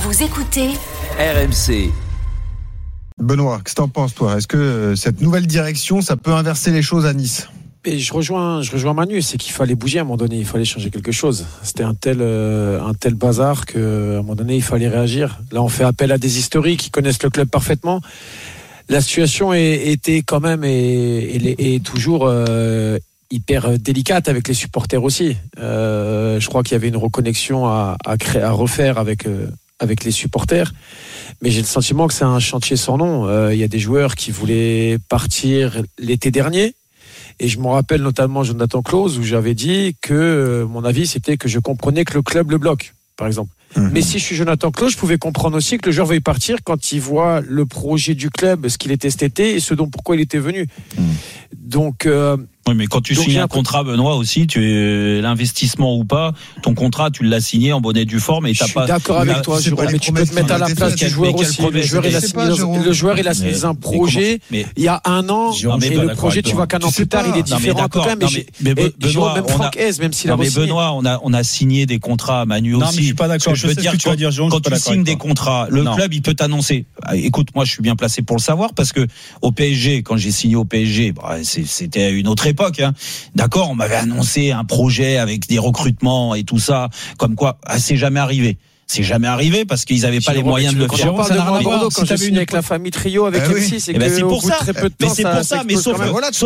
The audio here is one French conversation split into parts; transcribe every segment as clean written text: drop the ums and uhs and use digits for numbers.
Vous écoutez RMC. Benoît, qu'est-ce que t'en penses, toi ? Est-ce que cette nouvelle direction, ça peut inverser les choses à Nice ? Et je rejoins Manu, c'est qu'il fallait bouger à un moment donné, il fallait changer quelque chose. C'était un tel bazar qu'à un moment donné, il fallait réagir. Là, on fait appel à des historiques qui connaissent le club parfaitement. La situation était quand même et toujours hyper délicate avec les supporters aussi. Je crois qu'il y avait une reconnexion à refaire avec les supporters. Mais j'ai le sentiment que c'est un chantier sans nom. Il y a des joueurs qui voulaient partir l'été dernier. Et je me rappelle notamment Jonathan Clauss où j'avais dit que mon avis c'était que je comprenais que le club le bloque, par exemple. Mais si je suis Jonathan Clauss, je pouvais comprendre aussi que le joueur veuille partir quand il voit le projet du club, ce qu'il était cet été et ce dont pourquoi il était venu. Donc oui, mais quand tu signes un contrat, Benoît, aussi, l'investissement ou pas, ton contrat, tu l'as signé en bonne et due forme et t'as pas. Je suis d'accord avec toi, Jérôme, mais tu peux te mettre à la place du joueur aussi. Le joueur, il a signé un projet il y a un an, et le projet, tu vois qu'un an plus tard, il est différent quand même. Mais Benoît, même Franck Hez, même s'il a re-signé. Mais Benoît, on a signé des contrats, Manu aussi. Non, mais je suis pas d'accord. Je veux dire, quand tu signes des contrats, le club, il peut t'annoncer. Écoute, moi, je suis bien placé pour le savoir parce que au PSG, quand j'ai signé au PSG, c'était une autre époque, hein. D'accord, on m'avait annoncé un projet avec des recrutements et tout ça, comme quoi, c'est jamais arrivé. C'est jamais arrivé parce qu'ils n'avaient pas les moyens de le faire. Quand j'ai signé avec la famille Trio, avec M6, c'est que pour ça. Très peu de temps, mais c'est pour ça. Mais sauf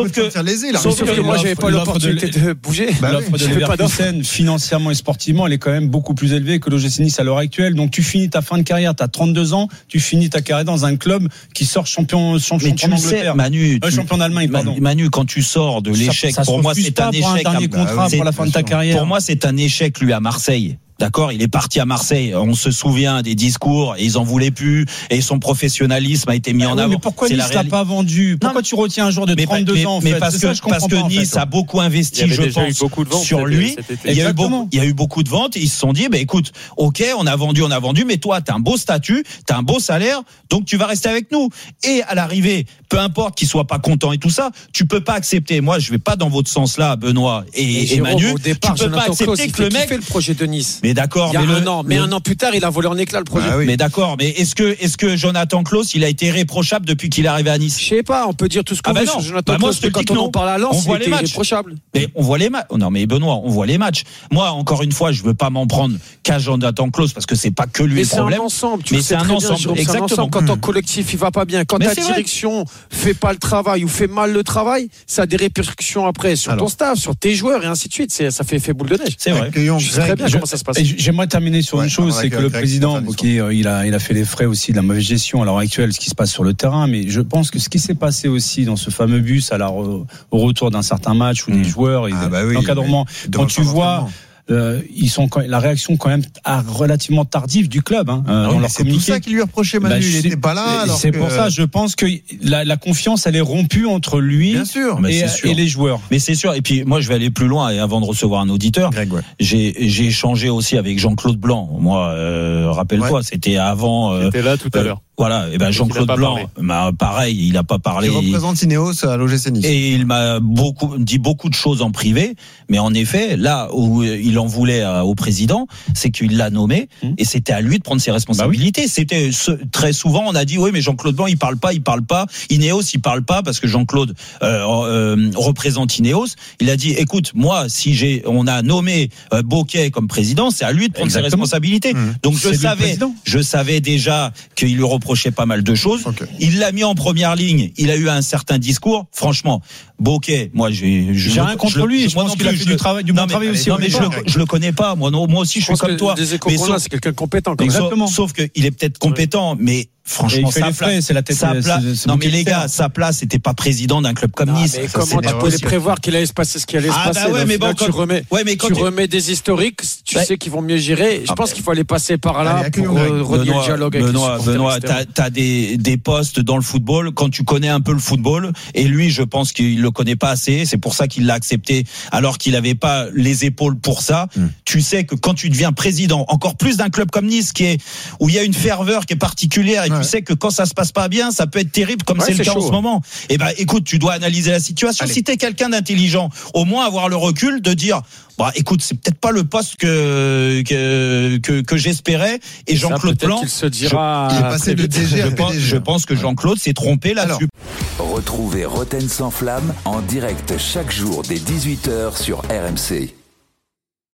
que moi, j'avais pas l'opportunité de bouger. L'offre de Leverkusen, financièrement et sportivement, elle est quand même beaucoup plus élevée que l'OGC Nice à l'heure actuelle. Donc tu finis ta fin de carrière, tu as 32 ans, tu finis ta carrière dans un club qui sort champion d'Angleterre. Manu, champion d'Allemagne, pardon. Manu, quand tu sors de l'échec, pour moi, c'est un échec. Un dernier contrat pour la fin de ta carrière. Pour moi, c'est un échec, lui, à Marseille. D'accord, il est parti à Marseille. On se souvient des discours et ils en voulaient plus et son professionnalisme a été mis en avant. Mais pourquoi Nice l'a pas vendu ? Pourquoi tu retiens un joueur de 32 ans en fait ? Parce que Nice a beaucoup investi, je pense, sur lui. Il y a eu beaucoup de ventes et ils se sont dit, écoute, ok, on a vendu, mais toi, t'as un beau statut, t'as un beau salaire, donc tu vas rester avec nous. Et à l'arrivée, peu importe qu'il soit pas content et tout ça, tu peux pas accepter. Moi, je vais pas dans votre sens là, Benoît et Manu. Tu peux pas accepter que le mec fait le projet de Nice. Mais d'accord, mais un an plus tard, il a volé en éclat le projet. Mais d'accord, mais est-ce que Jonathan Clauss, il a été irréprochable depuis qu'il est arrivé à Nice ? Je sais pas, on peut dire tout ce qu'on veut sur Jonathan Clauss, mais quand on en parle à Lens, il était irréprochable. Mais on voit les matchs. Non, mais Benoît, on voit les matchs. Moi, encore une fois, je veux pas m'en prendre qu'à Jonathan Clauss parce que c'est pas que lui le problème. Mais c'est un ensemble. Mais c'est un ensemble. Exactement. Quand ton collectif il va pas bien, quand ta direction fait pas le travail ou fait mal le travail, ça a des répercussions après sur ton staff, sur tes joueurs et ainsi de suite. Ça fait effet boule de neige. C'est vrai. Je sais très bien comment ça se passe. J'aimerais terminer sur une chose, c'est que le président, il a fait les frais aussi de la mauvaise gestion à l'heure actuelle, ce qui se passe sur le terrain, mais je pense que ce qui s'est passé aussi dans ce fameux bus au retour d'un certain match où des joueurs et l'encadrement, quand tu vois la réaction quand même relativement tardive du club dans leur c'est tout ça qui lui reprochait Manu, il n'était pas là. C'est pour ça, je pense que la confiance elle est rompue entre lui et les joueurs. Mais c'est sûr. Et puis moi je vais aller plus loin et avant de recevoir un auditeur, Greg, j'ai échangé aussi avec Jean-Claude Blanc. Moi, rappelle-toi, c'était avant. C'était là tout à l'heure. Voilà, et Jean-Claude Blanc, pareil, il n'a pas parlé. Il représente Ineos à l'OGC Nice. Et il m'a dit beaucoup de choses en privé, mais en effet, là où il en voulait au président, c'est qu'il l'a nommé et c'était à lui de prendre ses responsabilités. C'était très souvent, on a dit oui, mais Jean-Claude Blanc, il parle pas. Ineos, il parle pas parce que Jean-Claude représente Ineos. Il a dit, écoute, moi, si on a nommé Bocquet comme président, c'est à lui de prendre ses responsabilités. Donc je savais déjà qu'il lui reprochait pas mal de choses. Il l'a mis en première ligne. Il a eu un certain discours. Franchement, Bocquet, moi, j'ai rien contre lui. Je pense qu'il a fait du bon travail aussi. Non, mais je le connais pas. Moi aussi, je suis comme toi. Mais c'est quelqu'un de compétent. Exactement. Sauf qu'il est peut-être compétent, mais franchement, non mais les gars, sa place, c'était pas président d'un club comme Nice. Mais comment tu pouvais prévoir qu'il allait se passer ce qui allait se passer? Tu remets des historiques, tu sais qu'ils vont mieux gérer. Je pense qu'il faut aller passer par là pour renier le dialogue avec les supporters. Benoît, t'as des postes dans le football quand tu connais un peu le football. Et lui, je pense qu'il le connaît pas assez. C'est pour ça qu'il l'a accepté alors qu'il avait pas les épaules pour ça. Tu sais que quand tu deviens président, encore plus d'un club comme Nice où il y a une ferveur qui est particulière et tu sais que quand ça se passe pas bien, ça peut être terrible, comme c'est le cas en ce moment. Eh ben, écoute, tu dois analyser la situation. Si t'es quelqu'un d'intelligent, au moins avoir le recul de dire, écoute, c'est peut-être pas le poste que j'espérais. Et Jean-Claude Plan, il se dira. Il est passé de DG à PDG. Je pense que Jean-Claude s'est trompé là-dessus. Retrouvez Roten sans flamme en direct chaque jour dès 18h sur RMC.